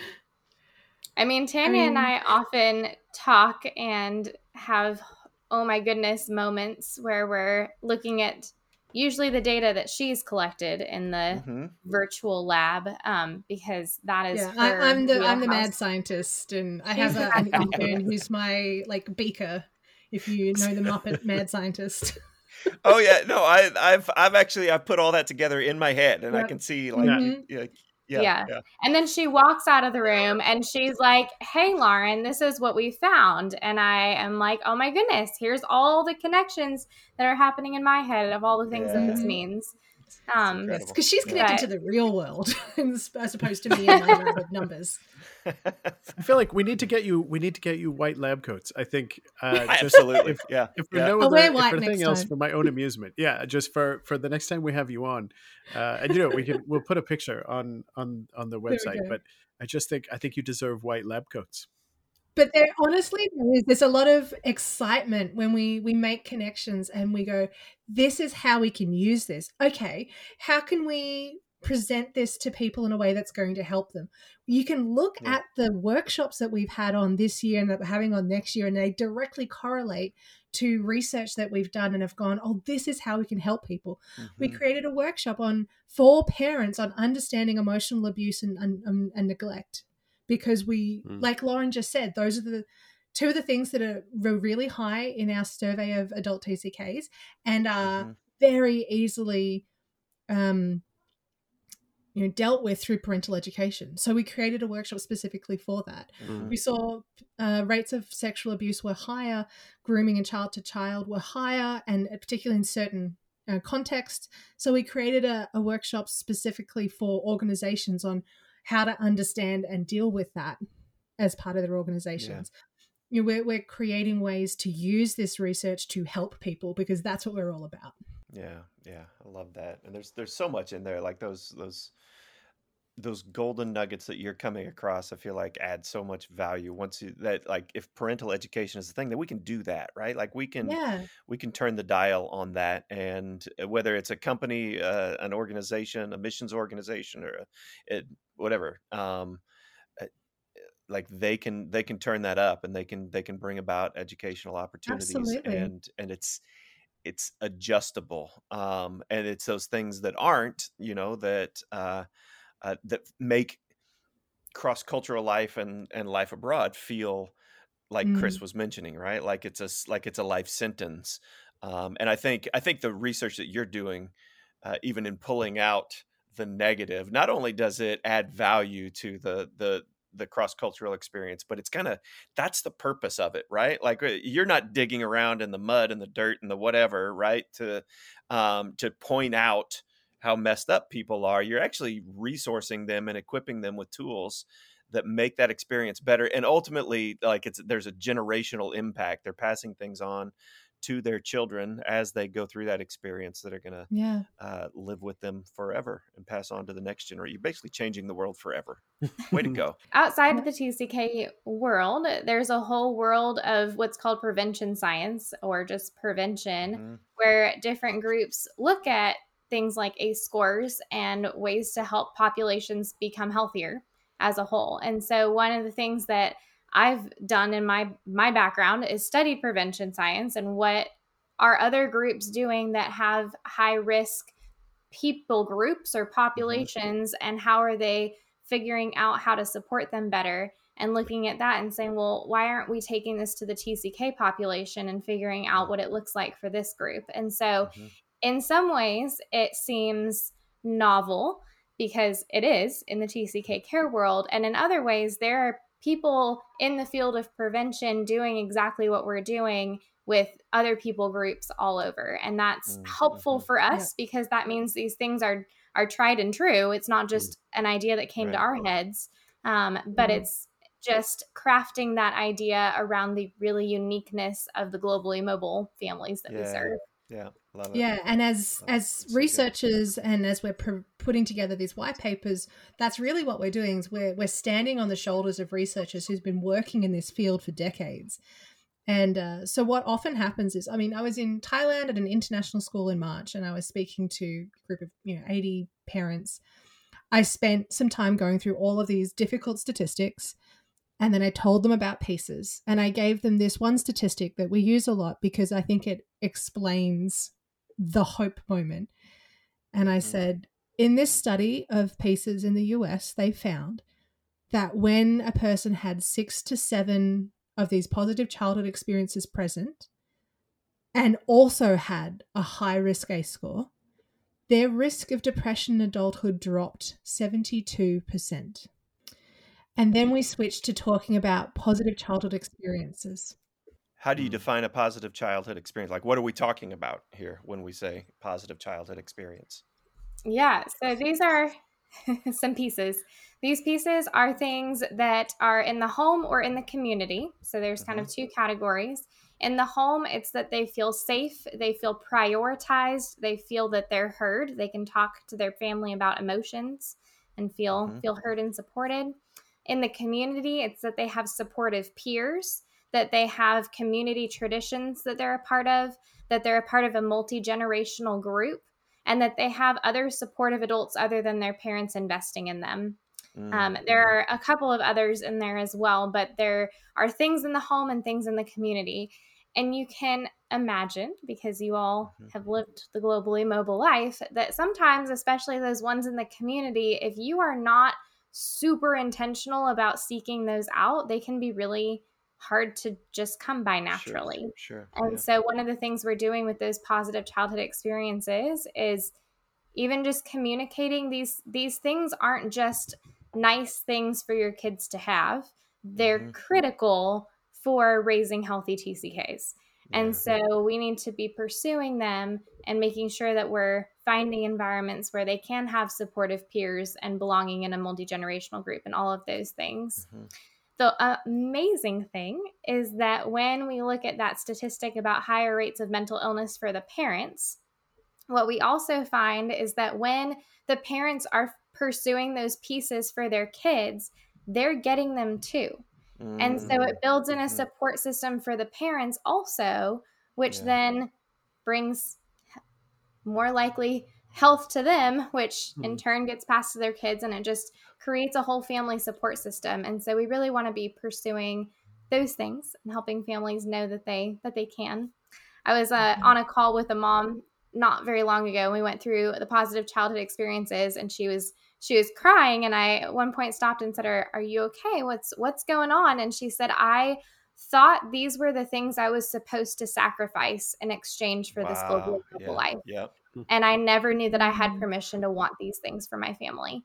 I mean, Tanya I and mean- I often talk and have, oh my goodness, moments where we're looking at usually the data that she's collected in the hmm virtual lab, um, because that is Yeah, her I, I'm the I'm the mad wheelhouse. scientist, and I have a, an intern who's my like beaker. If you know the Muppet Mad Scientist. Oh yeah, no, I I've I've actually I've put all that together in my head, and I Yep. can see like Mhm. you, yeah, Yeah. yeah, yeah. And then she walks out of the room and she's like, hey, Lauren, this is what we found. And I am like, oh my goodness, here's all the connections that are happening in my head of all the things that this Yeah. means. It's Um, incredible. Because she's Yeah. connected Right. to the real world as opposed to me and my lab of numbers. I feel like we need to get you. We need to get you white lab coats. I think. Uh, just Absolutely, If, yeah, if for yeah. no I'll other, wear if white for next nothing else, time. for my own amusement. Yeah, just for for the next time we have you on, uh, and you know we can we'll put a picture on on on the we website. go. But I just think I think you deserve white lab coats. But there, honestly, there is, there's a lot of excitement when we we make connections and we go, this is how we can use this. Okay, how can we present this to people in a way that's going to help them? You can look Yeah. at the workshops that we've had on this year and that we're having on next year, and they directly correlate to research that we've done and have gone, oh, this is how we can help people. We Mhm. created a workshop on for parents on understanding emotional abuse and, and, and neglect, because we, Mm. like Lauren just said, those are the two of the things that are were really high in our survey of adult T C Ks and are Mhm. very easily um, you know, dealt with through parental education. So we created a workshop specifically for that. Mhm. We saw uh, rates of sexual abuse were higher, grooming and child to child were higher, and particularly in certain uh, contexts. So we created a, a workshop specifically for organizations on how to understand and deal with that as part of their organizations. You know, we're, we're creating ways to use this research to help people because that's what we're all about. Yeah, yeah, I love that. And there's there's so much in there, like those those those golden nuggets that you're coming across. I feel like add so much value once you that like if parental education is the thing, that we can do that, right? Like we can Yeah. we can turn the dial on that, and uh, whether it's a company, uh, an organization, a missions organization, or a, it, whatever, um, uh, like they can they can turn that up, and they can they can bring about educational opportunities, Absolutely. and and it's it's adjustable, um, and it's those things that aren't, you know, that uh, uh, that make cross cultural life and and life abroad feel like Mm. Chris was mentioning, right? Like it's a s- like it's a life sentence. Um, and I think I think the research that you're doing, uh, even in pulling out the negative, not only does it add value to the the the cross cultural experience, but it's kind of that's the purpose of it, right? Like uh, you're not digging around in the mud and the dirt and the whatever, right? To um, to point out how messed up people are. You're actually resourcing them and equipping them with tools that make that experience better, and ultimately like it's there's a generational impact. They're passing things on to their children as they go through that experience that are going to Yeah. uh, live with them forever and pass on to the next generation. You're basically changing the world forever. Way to go. Outside of the T C K world, there's a whole world of what's called prevention science or just prevention, hmm where different groups look at things like A C E scores and ways to help populations become healthier as a whole. And so one of the things that I've done in my my background is studied prevention science and what are other groups doing that have high risk people groups or hmm populations, and how are they figuring out how to support them better, and looking at that and saying, well, why aren't we taking this to the T C K population and figuring out Yeah. what it looks like for this group? And so hmm in some ways it seems novel because it is in the T C K care world, and in other ways there are people in the field of prevention doing exactly what we're doing with other people groups all over, and that's helpful hmm for Yeah. us because that means these things are are tried and true. It's not just an idea that came to Right. our heads, um, but Mm. it's just crafting that idea around the really uniqueness of the globally mobile families that we Yeah. serve. Yeah. Love it. Yeah, and as Love it. as It's so good. researchers and as we're pr- putting together these white papers, that's really what we're doing. Is we're we're standing on the shoulders of researchers who's been working in this field for decades. And uh, so what often happens is, I mean, I was in Thailand at an international school in March, and I was speaking to a group of you know eighty parents. I spent some time going through all of these difficult statistics. And then I told them about PACEs, and I gave them this one statistic that we use a lot because I think it explains the hope moment. And I Mhm. said, in this study of PACEs in the U S, they found that when a person had six to seven of these positive childhood experiences present and also had a high risk A score, their risk of depression in adulthood dropped seventy-two percent. And then we switched to talking about positive childhood experiences. How do you Mm. define a positive childhood experience? Like, what are we talking about here when we say positive childhood experience? Yeah, so these are some pieces. These pieces are things that are in the home or in the community. So there's kind hmm of two categories. In the home, it's that they feel safe, they feel prioritized, they feel that they're heard, they can talk to their family about emotions and feel hmm feel heard and supported. In the community, it's that they have supportive peers, that they have community traditions that they're a part of, that they're a part of a multi-generational group, and that they have other supportive adults other than their parents investing in them. Um, there Mm-hmm. are a couple of others in there as well, but there are things in the home and things in the community. And you can imagine, because you all hmm have lived the globally mobile life, that sometimes, especially those ones in the community, if you are not super intentional about seeking those out, they can be really hard to just come by naturally. Sure, sure. And Yeah. so one of the things we're doing with those positive childhood experiences is even just communicating these these things aren't just nice things for your kids to have. They're Mhm. critical for raising healthy T C Ks. Yeah. And so we need to be pursuing them and making sure that we're finding environments where they can have supportive peers and belonging in a multi-generational group and all of those things. Mhm. The uh, amazing thing is that when we look at that statistic about higher rates of mental illness for the parents, what we also find is that when the parents are pursuing those pieces for their kids, they're getting them too. And so it builds in a Mhm. support system for the parents also, which Yeah. then brings more likely health to them, which in Mm. turn gets passed to their kids, and it just creates a whole family support system. And so we really want to be pursuing those things and helping families know that they that they can. I was uh, on a call with a mom not very long ago. We went through the positive childhood experiences, and she was she was crying. And I at one point stopped and said, "Are are you okay? What's what's going on?" And she said, "I thought these were the things I was supposed to sacrifice in exchange for this global Wow. global Yeah. life. Yep. And I never knew that I had Mm. permission to want these things for my family."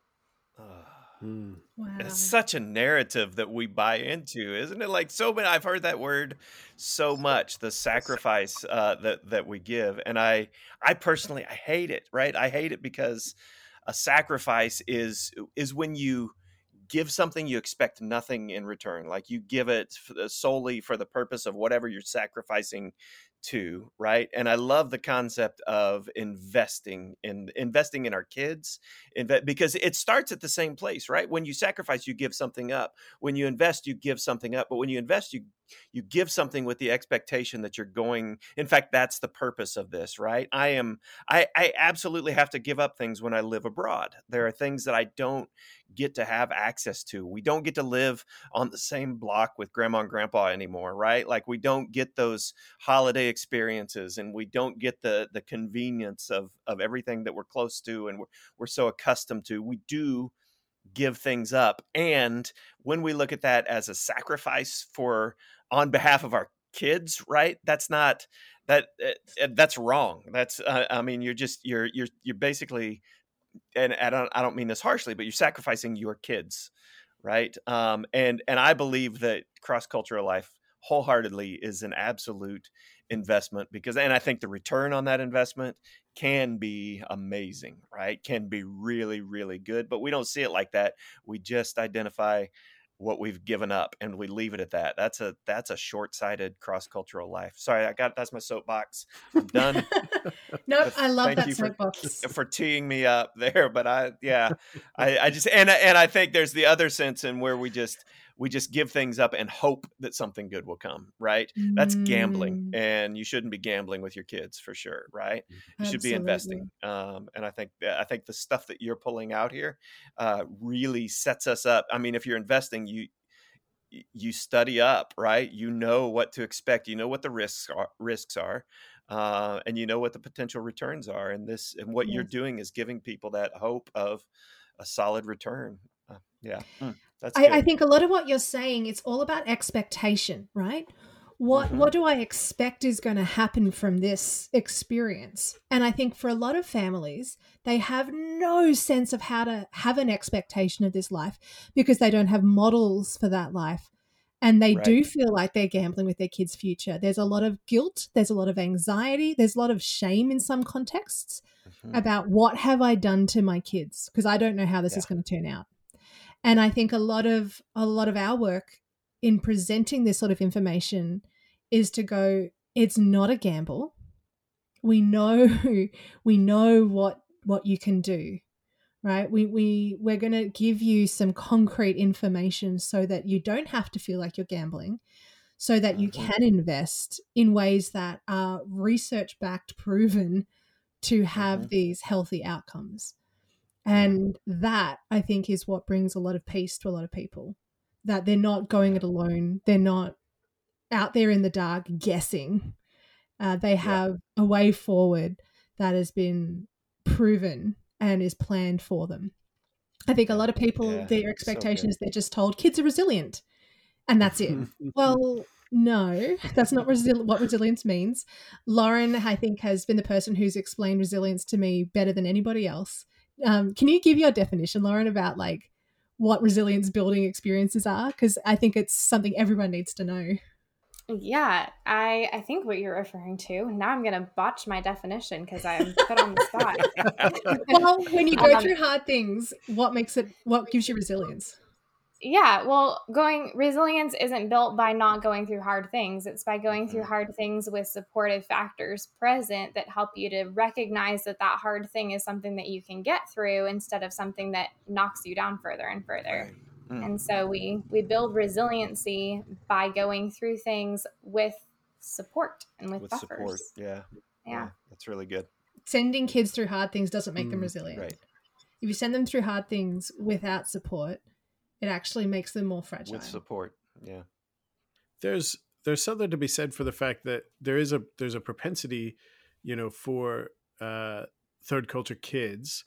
Ah. Mm. Wow. It's such a narrative that we buy into, isn't it? Like so many, I've heard that word so much, the sacrifice uh, that that we give, and I, I personally, I hate it. Right? I hate it because a sacrifice is is when you give something you expect nothing in return. Like you give it f- solely for the purpose of whatever you're sacrificing to, right? And I love the concept of investing in investing in our kids, inve- because it starts at the same place, right? When you sacrifice, you give something up. When you invest, you give something up. But when you invest, you you give something with the expectation that you're going. In fact, that's the purpose of this, right? I am I, I absolutely have to give up things when I live abroad. There are things that I don't get to have access to. We don't get to live on the same block with grandma and grandpa anymore, right? Like we don't get those holiday experiences, and we don't get the the convenience of of everything that we're close to and we're, we're so accustomed to. We do give things up. And when we look at that as a sacrifice for on behalf of our kids, right? That's not that uh, that's wrong. That's uh, I mean, you're just you're you're you're basically, and I don't I don't mean this harshly, but you're sacrificing your kids, right? Um, and and I believe that cross cultural life wholeheartedly is an absolute investment, because, and I think the return on that investment can be amazing, right? Can be really really good, but we don't see it like that. We just identify what we've given up and we leave it at that. That's a that's a short-sighted cross-cultural life. Sorry, I got that's my soapbox. I'm done. Nope, But I love thank that you for soapbox. for teeing me up there. But I, yeah, I, I just and and I think there's the other sense in where we just we just give things up and hope that something good will come. Right? That's gambling, Mm, and you shouldn't be gambling with your kids for sure. Right? You should be investing. absolutely. Um, and I think I think the stuff that you're pulling out here uh, really sets us up. I mean, if you're investing, you you study up, right? You know what to expect. You know what the risks are, risks are, uh, and you know what the potential returns are. And this, and what you're Yes. doing is giving people that hope of a solid return. Uh, yeah, mm, that's I, I good. think a lot of what you're saying, it's all about expectation, right? What Hmm. what do I expect is going to happen from this experience? And I think for a lot of families, they have no sense of how to have an expectation of this life because they don't have models for that life. And they Right. do feel like they're gambling with their kids' future. There's a lot of guilt, there's a lot of anxiety, there's a lot of shame in some contexts Hmm. about what have I done to my kids because I don't know how this Yeah. is going to turn out. And I think a lot of a lot of our work in presenting this sort of information is to go, it's not a gamble. We know we know what what you can do, right? We we we're going to give you some concrete information so that you don't have to feel like you're gambling, so that you Hmm. can invest in ways that are research backed, proven to have Hmm. these healthy outcomes. Yeah. And that, I think, is what brings a lot of peace to a lot of people, that they're not going Yeah. it alone. They're not out there in the dark guessing. Uh, they Yeah. have a way forward that has been proven and is planned for them. I think a lot of people, Yeah, their so expectation good. is they're just told kids are resilient and that's it. Well, no, that's not resi- what resilience means. Lauren, I think, has been the person who's explained resilience to me better than anybody else. Um, can you give your definition, Lauren, about like what resilience building experiences are? Because I think it's something everyone needs to know. Yeah, I I think what you're referring to. Now I'm gonna botch my definition because I'm put on the spot. Well, when you go Um, through hard things, what makes it, what gives you resilience? Yeah, well, going resilience isn't built by not going through hard things. It's by going through Mhm. hard things with supportive factors present that help you to recognize that that hard thing is something that you can get through instead of something that knocks you down further and further. Right. Mm. And so we we build resiliency by going through things with support and with, With buffers. support. Yeah. Yeah. Yeah. That's really good. Sending kids through hard things doesn't make them Mm, resilient. Right. If you send them through hard things without support, it actually makes them more fragile. With support. Yeah. there's there's something to be said for the fact that there is a there's a propensity, you know, for uh, third culture kids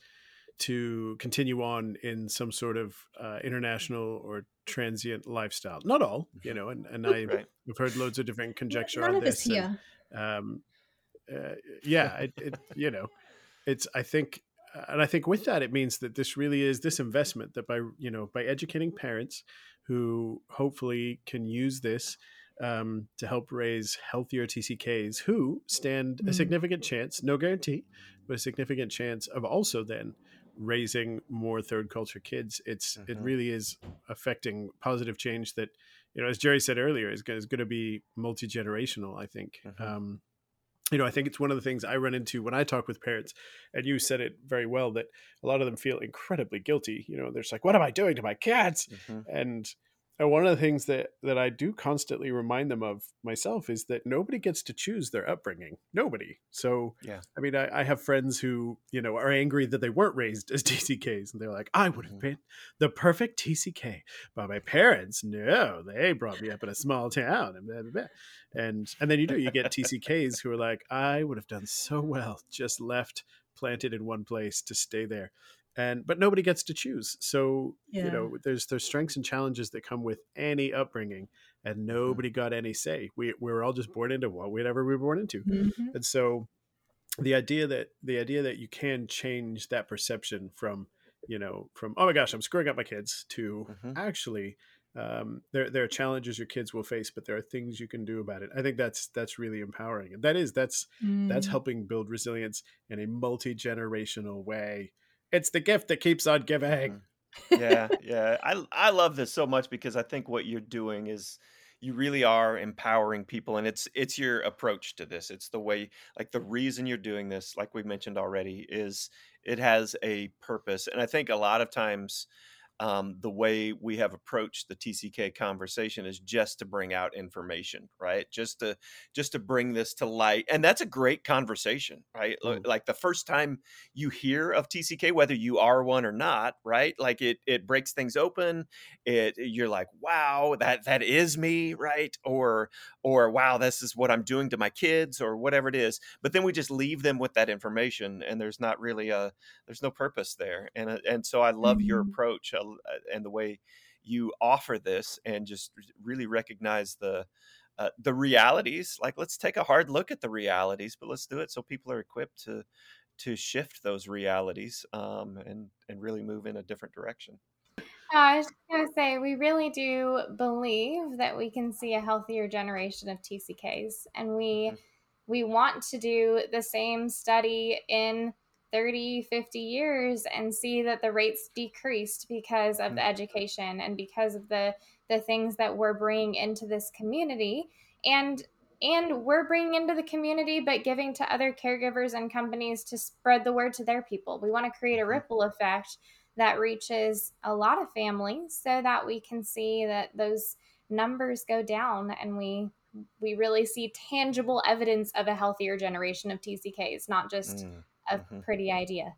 to continue on in some sort of uh, international or transient lifestyle. Not all, you know, and, and I, Right. I've heard loads of different conjecture None on of us this. And, here. um, uh, yeah, it, it, you know, it's, I think, and I think with that, it means that this really is this investment that by, you know, by educating parents who hopefully can use this um, to help raise healthier T C Ks who stand a Mm. significant chance, no guarantee, but a significant chance of also then raising more third culture kids. It's, it Mhm. really is affecting positive change that, you know, as Jerry said earlier, is, is going to be multi-generational, I think. Mhm. Um, you know, I think it's one of the things I run into when I talk with parents, and you said it very well, that a lot of them feel incredibly guilty. You know, they're just like, what am I doing to my kids? Mhm. And, and one of the things that, that I do constantly remind them of myself is that nobody gets to choose their upbringing. Nobody. So, Yeah. I mean, I, I have friends who, you know, are angry that they weren't raised as T C Ks. And they're like, I would have Mhm. been the perfect T C K. But my parents, no, they brought me up in a small town. And blah, blah, blah. And and then you do, you get T C Ks who are like, I would have done so well, just left, planted in one place to stay there. And but nobody gets to choose. So, Yeah. you know, there's there's strengths and challenges that come with any upbringing, and nobody got any say. We we were all just born into what whatever we were born into. Mhm. And so the idea that the idea that you can change that perception from, you know, from oh my gosh, I'm screwing up my kids to Mhm. actually um, there there are challenges your kids will face, but there are things you can do about it. I think that's that's really empowering, and that is that's that's Mm. helping build resilience in a multi generational way. It's the gift that keeps on giving. Mhm. Yeah, yeah. I I love this so much because I think what you're doing is you really are empowering people, and it's it's your approach to this. It's the way, like the reason you're doing this, like we mentioned already, is it has a purpose. And I think a lot of times um, the way we have approached the T C K conversation is just to bring out information, right? Just to just to bring this to light, and that's a great conversation, right? Li- Mm. Like the first time you hear of T C K, whether you are one or not, right? Like it it breaks things open. It you're like, wow, that that is me, right? Or or wow, this is what I'm doing to my kids, or whatever it is. But then we just leave them with that information, and there's not really a there's no purpose there. And uh, and so I love your Mhm. approach uh, and the way you offer this, and just really recognize the uh, the realities. Like, let's take a hard look at the realities, but let's do it so people are equipped to to shift those realities, um, and and really move in a different direction. Uh, I was just going to say, we really do believe that we can see a healthier generation of T C Ks. And we Mhm. we want to do the same study in thirty, fifty years and see that the rates decreased because of Mhm. the education and because of the the things that we're bringing into this community. And and we're bringing into the community, but giving to other caregivers and companies to spread the word to their people. We want to create a Mhm. ripple effect that reaches a lot of families so that we can see that those numbers go down, and we we really see tangible evidence of a healthier generation of T C Ks, not just Mm. a Mhm. pretty idea.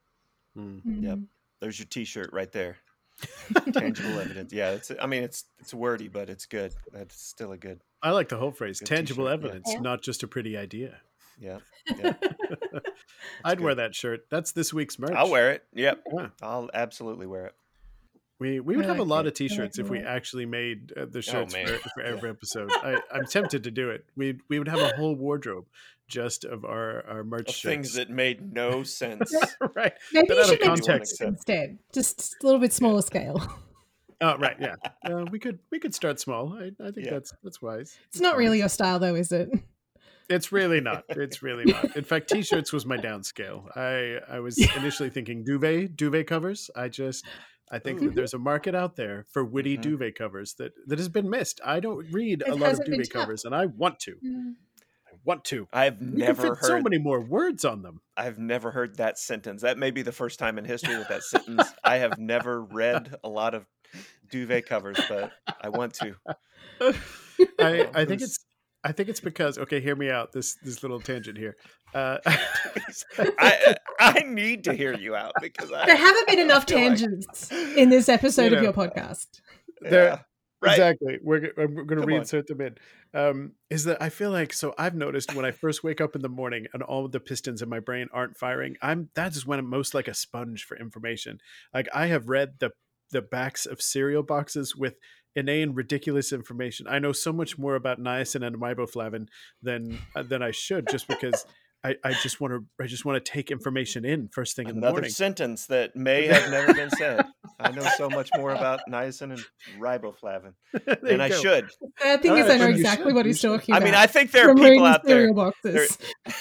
Mm. Yep. Mm. There's your T-shirt right there. Tangible evidence. Yeah, it's. I mean, it's it's wordy, but it's good. That's still a good I like the whole phrase, good tangible T-shirt. Yeah. evidence, Yeah. not just a pretty idea. Yeah. Yeah. I'd wear good. that shirt. That's this week's merch. I'll wear it. Yep. Yeah. I'll absolutely wear it. We we would I have a like lot it. of T-shirts I like if we it. actually made uh, the shirts man. for, for every episode. I, I'm tempted to do it. We we would have a whole wardrobe just of our our merch Of shirts. things that made no sense. right. Maybe But you out should of make context. socks instead, just a little bit smaller scale. Oh right, yeah. Uh, we could we could start small. I, I think Yeah. that's that's wise. It's That's not really wise. your style, though, is it? It's really not. It's really not. In fact, T-shirts was my downscale. I I was initially thinking duvet duvet covers. I just I think Ooh. that there's a market out there for witty Mhm. duvet covers that that has been missed. I don't read It a lot of hasn't been duvet tapped. covers, and I want to. Mm. I want to. I've You can never fit so heard many more words on them. I've never heard that sentence. That may be the first time in history with that sentence. I have never read a lot of duvet covers, but I want to. I, I think Who's- it's I think it's because okay, hear me out. This this little tangent here. Uh, I I need to hear you out because I There haven't been I enough feel like- tangents in this episode You of know. your podcast. There- Yeah, right. Exactly. We're, g- I'm going to Come on. reinsert them in. Um, is that I feel like so I've noticed when I first wake up in the morning and all of the pistons in my brain aren't firing. I'm that is when I'm most like a sponge for information. Like I have read the the backs of cereal boxes with inane, ridiculous information. I know so much more about niacin and riboflavin than uh, than I should, just because I, I just want to I just want to take information in first thing in the Another morning. sentence that may have never been said. I know so much more about niacin and riboflavin There than you I go. should. The thing All is, right, I know well, you exactly should, what you he's should. talking I about. mean, I think there are From people reading out there. cereal boxes.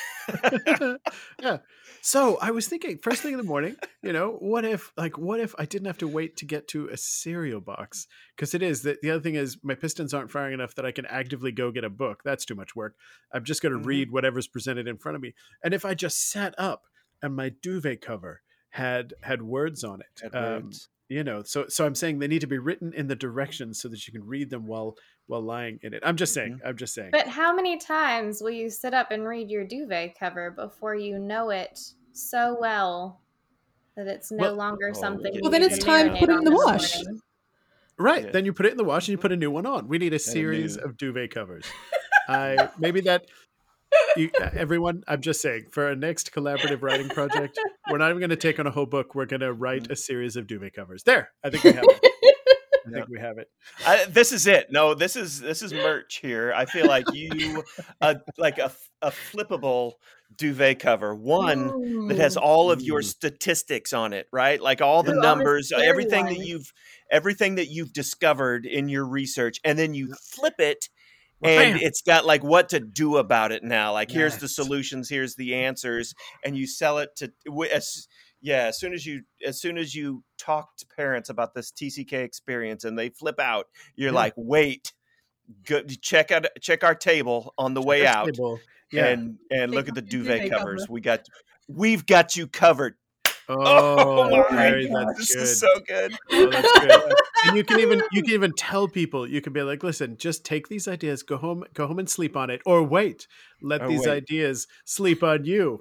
Yeah. So I was thinking first thing in the morning, you know, what if like what if I didn't have to wait to get to a cereal box? Because it is that the other thing is my pistons aren't firing enough that I can actively go get a book. That's too much work. I'm just going to Mhm. read whatever's presented in front of me. And if I just sat up and my duvet cover had had words on it, Had um, words. you know, so so I'm saying they need to be written in the directions so that you can read them while while lying in it. I'm just saying. I'm just saying. But how many times will you sit up and read your duvet cover before you know it so well that it's no Well- longer Oh, something? Well, you then need it's to time to marinate put it in on the this wash. morning. Right. Yeah. Then you put it in the wash and you put a new one on. We need a series new- of duvet covers. I maybe that you, everyone. I'm just saying for our next collaborative writing project, we're not even going to take on a whole book. We're going to write a series of duvet covers. There, I think we have it. I Yeah. think we have it. I, this is it. No, this is this is merch here. I feel like you, uh, like a a flippable duvet cover, one that has Ooh. all of your Ooh. statistics on it, right? Like all the Ooh, all the numbers, scary everything that ones. you've everything that you've discovered in your research, and then you flip it. Well, And bam. it's got like what to do about it now. Like here's the Yes. solutions, here's the answers, and you sell it to wi- as yeah. As soon as you as soon as you talk to parents about this T C K experience and they flip out, you're Yeah. like, wait, go, check out check our table on the way First out, table. Yeah. and and look Take at the out the duvet duvet covers. cover. We got we've got you covered. Oh, Oh my Jerry, gosh. that's This good. is so good. Oh, that's good. And you can even you can even tell people, you can be like, listen, just take these ideas, go home, go home and sleep on it, or wait, let Or these wait. ideas sleep on you.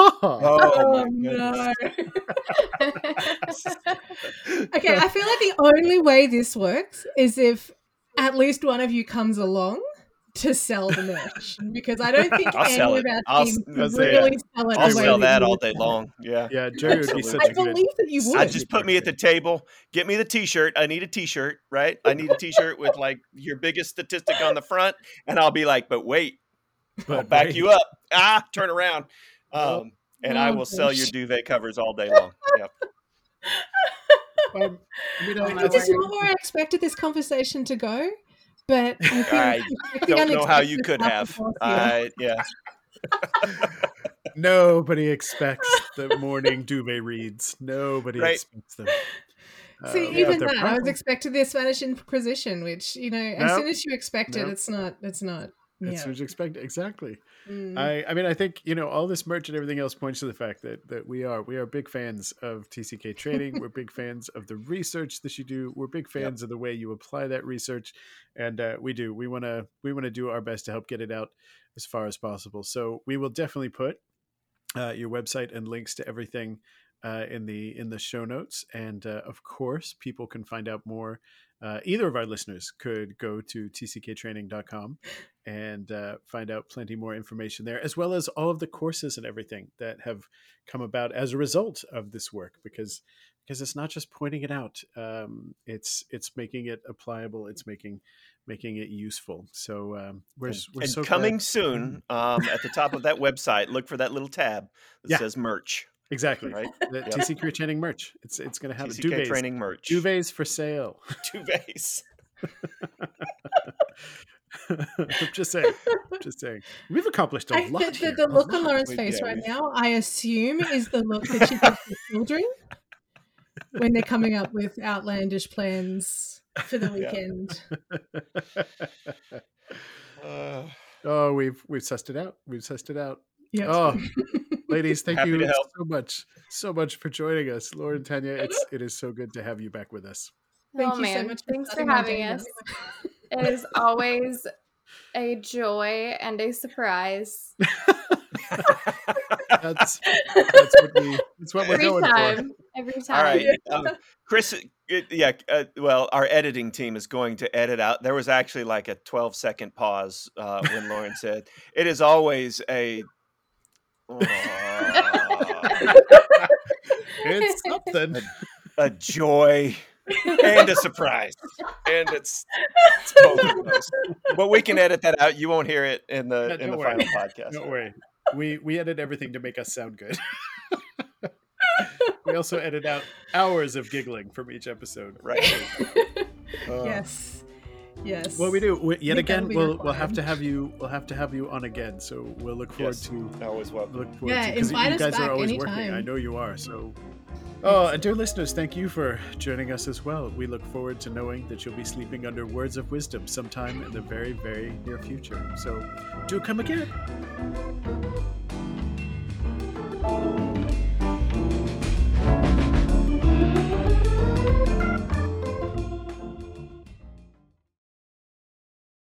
Oh, my no. goodness. Okay, I feel like the only way this works is if at least one of you comes along to sell the merch, because I don't think I'll any sell of it. our I'll team s- can I'll say, really sell it. I'll the way sell that you all would day sell it. long. Yeah. Yeah, Jerry would be such I a good. believe that you I would. just put me at the table. Get me the T-shirt. I need a T-shirt, right? I need a T-shirt with like your biggest statistic on the front, and I'll be like, "But wait, I'll But back wait. you up. Ah, turn around, um, and I Oh, will sell your gosh. duvet covers all day long." Yep. Um, I mean, I- Oh, my This is word. not where I expected this conversation to go, but I think I expecting don't know how unexpected you could stuff have. is possible. I yeah. nobody expects the morning duvet reads. Nobody Right. expects them. See, Uh, but even they're that, I was powerful. expecting the Spanish Inquisition, which, you know, as Nope. soon as you expect it, Nope. it's not. It's not. That's Yeah. what you expect. Exactly. Mm. I, I mean, I think, you know, all this merch and everything else points to the fact that that we are we are big fans of T C K trading. We're big fans of the research that you do. We're big fans of the way you apply that research, and uh, we do. We want to we want to do our best to help get it out as far as possible. So we will definitely put uh, your website and links to everything uh, in the in the show notes, and uh, of course, people can find out more uh, either of our listeners could go to t c k training dot com and uh, find out plenty more information there, as well as all of the courses and everything that have come about as a result of this work, because because it's not just pointing it out, um, it's it's making it applicable, it's making making it useful. So um, we're, we're and so coming glad. soon, um, at the top of that website, look for that little tab that Yeah. says merch. Exactly. Right? The Yep. T C Career Training merch. It's it's going to have T C K duvets. Training merch. Duvets for sale. Duvets. I'm just saying. Just saying. We've accomplished a I, lot the, here. the, the look on A lot. Lauren's We- face yeah, right we- now, I assume, is the look that she gives the children when they're coming up with outlandish plans for the Yeah. weekend. Uh, Oh, we've we've sussed it out. We've sussed it out. Yes. Oh, ladies, thank Happy you to help. so much, so much for joining us, Lauren and Tanya. It's it is so good to have you back with us. Thank oh you so man, much for thanks for starting my having day us. now. It is always a joy and a surprise. That's that's what we that's what we're Every going for. time. Every time. all right. Um, Chris, it, yeah, uh, well, our editing team is going to edit out. There was actually like a twelve second pause uh, when Lauren said, it is always a. It's something. a joy and a surprise, and it's, it's both of those. But we can edit that out. You won't hear it in the Yeah, in don't the worry. final podcast. Don't worry. We we edit everything to make us sound good. We also edit out hours of giggling from each episode. Right. Oh. Yes. Yes. Well, we do. We, yet think that'll again, be we'll we'll have required. to have you. We'll have to have you on again. So we'll look forward Yes. to Always welcome. look forward Yeah, to because invite you us guys back are always working. anytime. I know you are. So, oh, and dear listeners, thank you for joining us as well. We look forward to knowing that you'll be sleeping under words of wisdom sometime in the very, very near future. So, do come again.